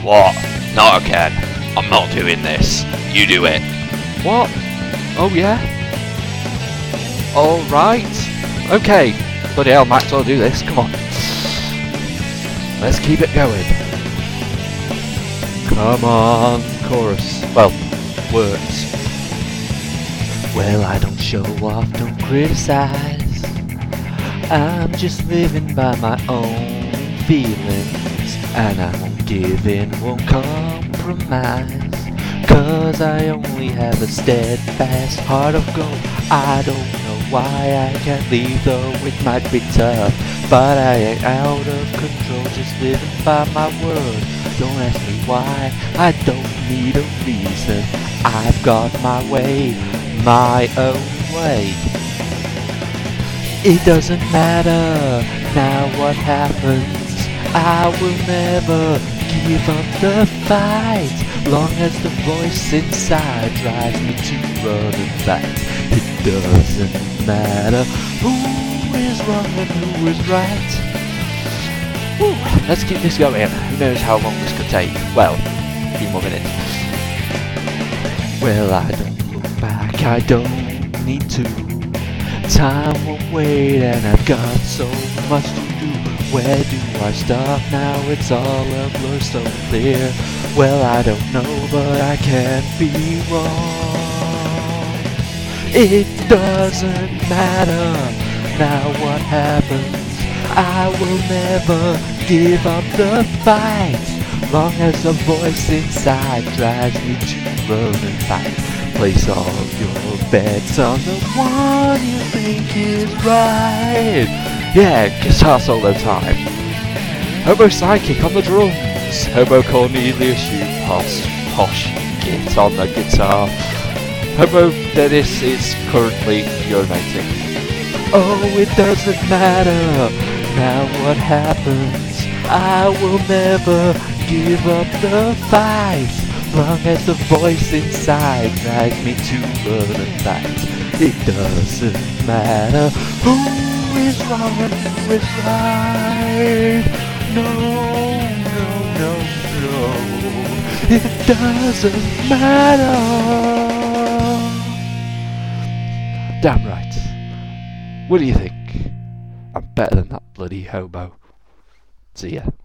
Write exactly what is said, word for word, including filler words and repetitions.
What? Not again. I'm not doing this. You do it. What? Oh yeah? Alright. Okay. Bloody hell, Max, I'll do this. Come on. Let's keep it going. Come on, chorus. Well, words. Well, I don't show off, don't criticize. I'm just living by my own feelings, and I won't give in, won't compromise. Cause I only have a steadfast heart of gold. I don't know why I can't leave, though it might be tough, but I ain't out of control, just living by my word. Don't ask me why, I don't need a reason. I've got my way, my own way. It doesn't matter now what happens, I will never give up the fight. Long as the voice inside drives me to run and fight. It doesn't matter who is wrong and who is right. Woo. Let's keep this going. Who knows how long this could take? Well, a few more minutes. Well, I don't look back, I don't need to. Time won't wait and I've got so much to do. Where do I start now? It's all a blur, so clear. Well, I don't know, but I can't be wrong. It doesn't matter now what happens, I will never give up the fight. Long as the voice inside drives me to run and fight. Place all your bets on the one you think is right. Yeah, guitar solo time. Hobo Psychic on the drums. Hobo Cornelius, you posh, posh git on the guitar. Hobo Dennis is currently urinating. Oh, it doesn't matter now what happens, I will never give up the fight. Long as the voice inside drives me to run and fight. It doesn't matter who is wrong and who is right. No, no, no, no. It doesn't matter. Damn right. What do you think? I'm better than that bloody hobo. See ya.